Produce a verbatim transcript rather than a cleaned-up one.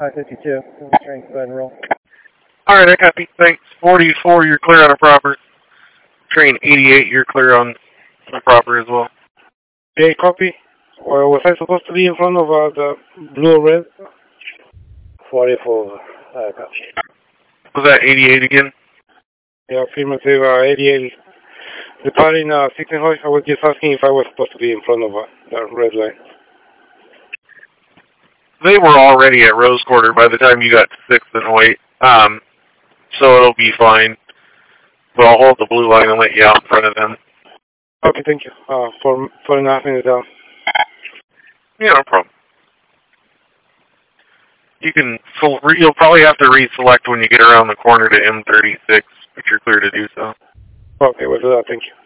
I fifty-two. Train, go ahead and roll. Alright, I copy. Thanks. forty-four, you're clear on a proper. Train eighty-eight, you're clear on the proper as well. Okay, copy. Well, was I supposed to be in front of uh, the blue or red? forty-four, I copy. Was that eighty-eight again? Yeah, affirmative, uh, eighty-eight. Departing uh, sixteen Hoy, I was just asking if I was supposed to be in front of uh, the red line. They were already at Rose Quarter by the time you got to sixth and Hoyt, um, so it'll be fine. But I'll hold the blue line and let you out in front of them. Okay, thank you. Uh, four, four and a half minutes down. Yeah, no problem. You can, you'll probably have to reselect when you get around the corner to M thirty-six, but you're clear to do so. Okay, we'll do that, thank you.